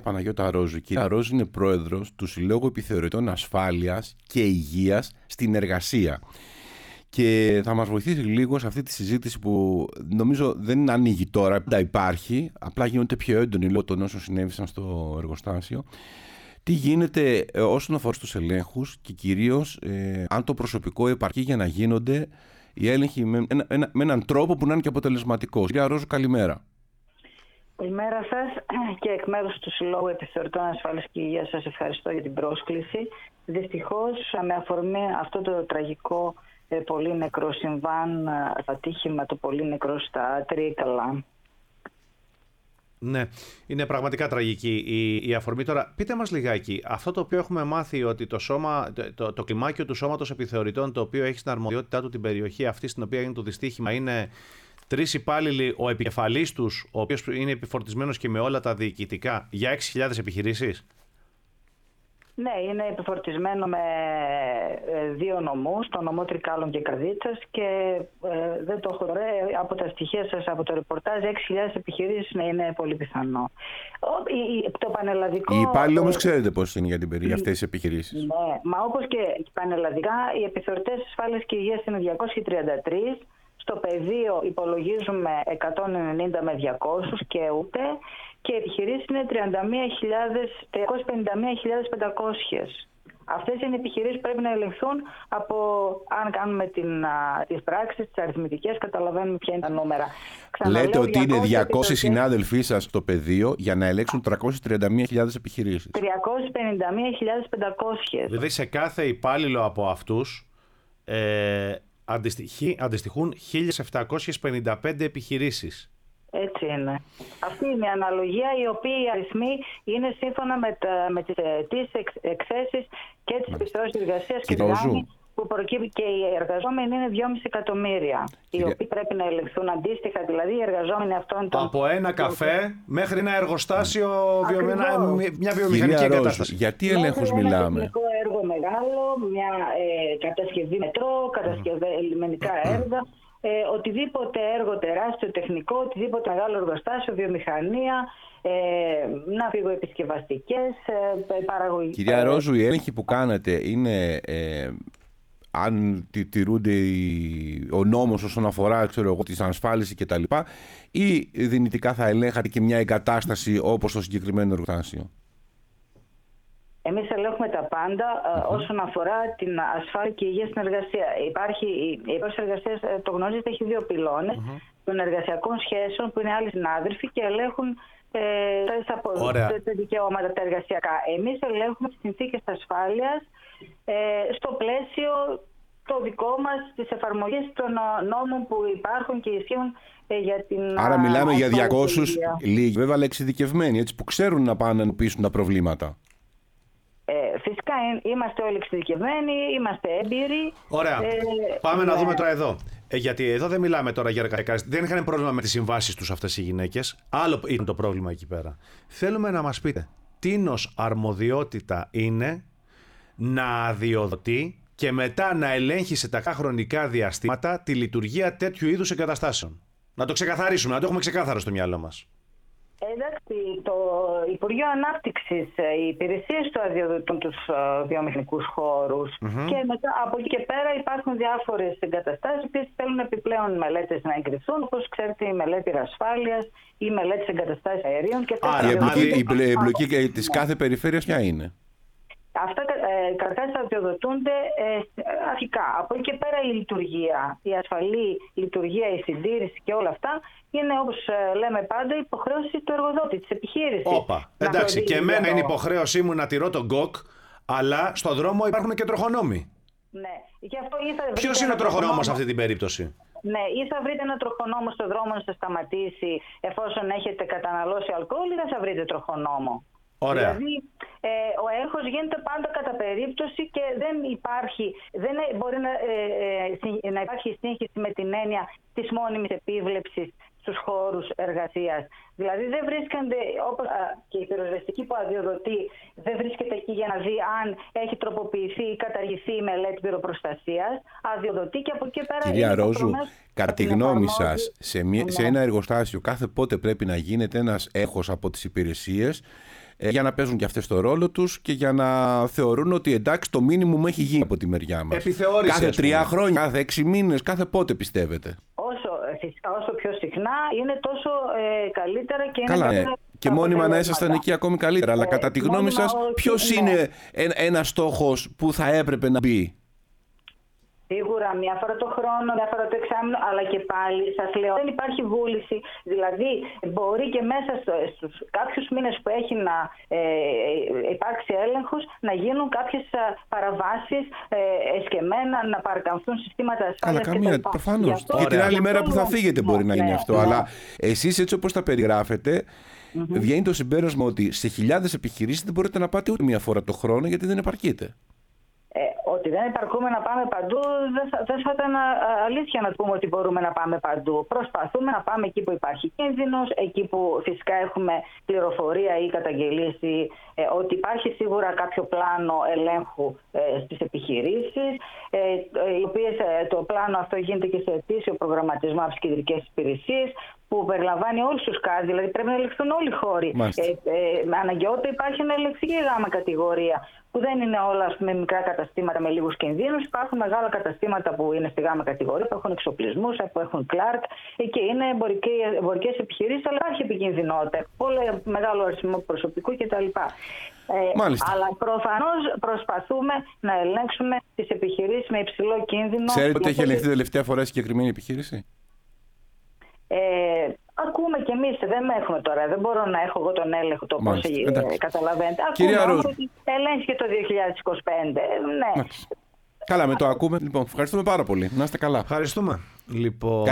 Παναγιώτα Ρόζου. Η κυρία Ρόζου είναι πρόεδρος του Συλλόγου Επιθεωρητών Ασφάλειας και Υγείας στην Εργασία. Και θα μας βοηθήσει λίγο σε αυτή τη συζήτηση που νομίζω δεν ανοίγει τώρα, πάντα υπάρχει, απλά γίνονται πιο έντονοι λόγω των όσων συνέβησαν στο εργοστάσιο. Τι γίνεται όσον αφορά στους ελέγχους και κυρίως αν το προσωπικό επαρκεί για να γίνονται οι έλεγχοι με έναν τρόπο που να είναι και αποτελεσματικός. Κυρία Ρόζου, καλημέρα. Καλημέρα σας και εκ μέρους του Συλλόγου Επιθεωρητών Ασφάλειας και Υγείας σας ευχαριστώ για την πρόσκληση. Δυστυχώς, με αφορμή αυτό το τραγικό πολύ νεκρό συμβάν, ατύχημα το πολύ νεκρό στα Τρίκαλα. Ναι, είναι πραγματικά τραγική η αφορμή. Τώρα, πείτε μας λιγάκι, αυτό το οποίο έχουμε μάθει ότι το κλιμάκιο του Σώματος Επιθεωρητών, το οποίο έχει στην αρμοδιότητά του την περιοχή αυτή στην οποία είναι το δυστύχημα, είναι 3 υπάλληλοι, ο επικεφαλής τους, ο οποίος είναι επιφορτισμένος και με όλα τα διοικητικά, για 6.000 επιχειρήσεις. Ναι, είναι επιφορτισμένο με 2 νομούς, το νομό Τρικάλων και Καδίτσας και δεν το έχω από τα στοιχεία σας, από το ρεπορτάζ, 6.000 επιχειρήσεις είναι πολύ πιθανό. Το πανελλαδικό... Οι υπάλληλοι όμως ξέρετε πώς είναι για την περίοδο αυτές τις επιχειρήσεις. Ναι, μα όπως και πανελλαδικά, οι επιθεωρητές ασφάλειας και υγείας είναι 233. Στο πεδίο υπολογίζουμε 190 με 200 και ούτε, και οι επιχειρήσεις είναι 351.500. Αυτές είναι οι επιχειρήσεις που πρέπει να ελεγχθούν από, αν κάνουμε τις πράξεις, τις αριθμητικές, καταλαβαίνουμε ποια είναι τα νούμερα. Λέτε ότι είναι 200 συνάδελφοί σας στο πεδίο για να ελέγξουν 331.000 επιχειρήσεις. 351.500. Δηλαδή σε κάθε υπάλληλο από αυτούς αντιστοιχούν 1.755 επιχειρήσεις. Έτσι είναι. Αυτή είναι η αναλογία, η οποία οι αριθμοί είναι σύμφωνα με τις εκθέσεις και τις επιστρώσεις εργασίας και που προκύπτει, και οι εργαζόμενοι είναι 2,5 εκατομμύρια, οι οποίοι πρέπει να ελεγχθούν αντίστοιχα, δηλαδή οι εργαζόμενοι αυτών των... Από ένα καφέ μέχρι ένα εργοστάσιο, μια βιομηχανική εγκατάσταση. Γιατί ελέγχους μιλάμε? Ένα τεχνικό έργο μεγάλο, μια κατασκευή μετρό, λιμενικά έργα, οτιδήποτε έργο τεράστιο τεχνικό, οτιδήποτε μεγάλο εργοστάσιο, βιομηχανία, ναυπηγοεπισκευαστικές, παραγωγικές. Κυρία Ρόζου, οι έλεγχοι που κάνατε είναι αν τηρούνται ο νόμος όσον αφορά την ασφάλιση κτλ. Ή δυνητικά θα ελέγχατε και μια εγκατάσταση όπως το συγκεκριμένο εργοστάσιο? Εμείς ελέγχουμε τα πάντα όσον αφορά την ασφάλεια και υγεία στην εργασία. Η υπόθεση εργασίας, το γνωρίζετε, έχει 2 πυλώνες των εργασιακών σχέσεων, που είναι άλλοι συνάδελφοι και ελέγχουν τα δικαιώματα τα εργασιακά. Εμείς ελέγχουμε τις συνθήκες ασφάλειας στο πλαίσιο το δικό μας, της εφαρμογής των νόμων που υπάρχουν και ισχύουν για την... Άρα μιλάμε για 200 λίγοι, βέβαια, αλλά εξειδικευμένοι, έτσι, που ξέρουν να πάνε να εντοπίσουν τα προβλήματα. Φυσικά είμαστε όλοι εξειδικευμένοι, είμαστε έμπειροι. Ωραία. Πάμε να δούμε τώρα εδώ. Γιατί εδώ δεν μιλάμε τώρα για εργατικά. Δεν είχαν πρόβλημα με τις συμβάσεις τους αυτές οι γυναίκες. Άλλο είναι το πρόβλημα εκεί πέρα. Θέλουμε να μας πείτε, τίνος αρμοδιότητα είναι να αδειοδοτεί και μετά να ελέγχει σε τακτά χρονικά διαστήματα τη λειτουργία τέτοιου είδους εγκαταστάσεων. Να το ξεκαθαρίσουμε, να το έχουμε ξεκάθαρο στο μυαλό μας. Εντάξει, το Υπουργείο Ανάπτυξης, οι υπηρεσίες του αδειοδοτούν τους βιομηχανικούς χώρους και μετά από εκεί και πέρα υπάρχουν διάφορες εγκαταστάσεις που θέλουν επιπλέον μελέτες να εγκριθούν, όπως ξέρετε η μελέτη ασφάλειας ή η μελέτη εγκαταστάσεις αερίων. Η εμπλοκή της κάθε περιφέρειας ποια είναι? Αυτά καταρχάς αδειοδοτούνται αρχικά. Από εκεί και πέρα η λειτουργία, η ασφαλή λειτουργία, η συντήρηση και όλα αυτά είναι, όπως λέμε πάντα, υποχρέωση του εργοδότη, της επιχείρησης. Όπα, εντάξει, και εμένα είναι υποχρέωσή μου να τηρώ τον γκοκ, αλλά στον δρόμο υπάρχουν και τροχονόμοι. Ναι. Ποιος είναι ο τροχονόμος σε αυτή την περίπτωση? Ναι, ή θα βρείτε ένα τροχονόμο στον δρόμο να σας σταματήσει εφόσον έχετε καταναλώσει αλκοόλ, ή δεν θα βρείτε τροχονόμο. Ωραία. Δηλαδή, ο έλεγχος γίνεται πάντα κατά περίπτωση και δεν μπορεί να υπάρχει σύγχυση με την έννοια της μόνιμης επίβλεψης στους χώρους εργασίας. Δηλαδή δεν βρίσκονται, όπως και η πυροσβεστική που αδειοδοτεί, δεν βρίσκεται εκεί για να δει αν έχει τροποποιηθεί ή καταργηθεί η μελέτη πυροπροστασίας. Αδειοδοτεί και από εκεί πέρα... Κυρία Ρόζου, κατά τη γνώμη σας, σε ένα εργοστάσιο κάθε πότε πρέπει να γίνεται ένας έχος από τις υπηρεσίες για να παίζουν και αυτές το ρόλο τους και για να θεωρούν ότι εντάξει, το μίνιμουμ έχει γίνει από τη μεριά μας. Επιθεώρηση. Κάθε 3 χρόνια, κάθε 6 μήνες, κάθε πότε πιστεύετε? Φυσικά, όσο πιο συχνά είναι τόσο καλύτερα και είναι καλά, καλύτερα. Και μόνιμα να ήσασταν εκεί ακόμη καλύτερα. Αλλά κατά τη γνώμη σας, ποιος είναι ένας στόχος που θα έπρεπε να μπει? Σίγουρα μία φορά το χρόνο, μία φορά το εξάμηνο, αλλά και πάλι σας λέω δεν υπάρχει βούληση. Δηλαδή μπορεί και μέσα στους κάποιους μήνες που έχει να υπάρξει έλεγχος να γίνουν κάποιες παραβάσεις εσκεμμένα, να παρακαμφθούν συστήματα ασφάλειας. Αλλά καμία, προφανώς. Και την άλλη μέρα που θα φύγετε μπορεί να γίνει αυτό. Αλλά εσείς έτσι όπως τα περιγράφετε, βγαίνει το συμπέρασμα ότι σε χιλιάδες επιχειρήσεις δεν μπορείτε να πάτε ούτε μία φορά το χρόνο γιατί δεν επαρκείτε. Ότι δεν επαρκούμε να πάμε παντού, δεν θα ήταν αλήθεια να πούμε ότι μπορούμε να πάμε παντού. Προσπαθούμε να πάμε εκεί που υπάρχει κίνδυνος, εκεί που φυσικά έχουμε πληροφορία ή καταγγελίες ότι υπάρχει σίγουρα κάποιο πλάνο ελέγχου στις επιχειρήσεις, οι οποίες το πλάνο αυτό γίνεται και σε ετήσιο προγραμματισμό από τις κεντρικές υπηρεσίες, που περιλαμβάνει όλους τους κάδους, δηλαδή πρέπει να ελεγχθούν όλοι οι χώροι. Με αναγκαιότητα υπάρχει να ελεγχθεί και η γάμα κατηγορία, που δεν είναι όλα ας πούμε, μικρά καταστήματα με λίγους κινδύνους. Υπάρχουν μεγάλα καταστήματα που είναι στη γάμα κατηγορία, που έχουν εξοπλισμούς, που έχουν Clark, και είναι εμπορικές επιχειρήσεις, αλλά υπάρχει επικινδυνότητα. Πολύ μεγάλο αριθμό προσωπικού κτλ. Αλλά προφανώς προσπαθούμε να ελέγξουμε τις επιχειρήσεις με υψηλό κίνδυνο. Ξέρετε ότι έχει ελεγχθεί τελευταία φορά συγκεκριμένη επιχείρηση? Ακούμε κι εμείς, δεν έχουμε τώρα, δεν μπορώ να έχω εγώ τον έλεγχο το πώς καταλαβαίνετε. Κυρία Ακούμε ότι ελέγχθηκε το 2025. Ναι. Καλά, με το ακούμε. Λοιπόν, ευχαριστούμε πάρα πολύ. Να είστε καλά. Ευχαριστούμε. Λοιπόν...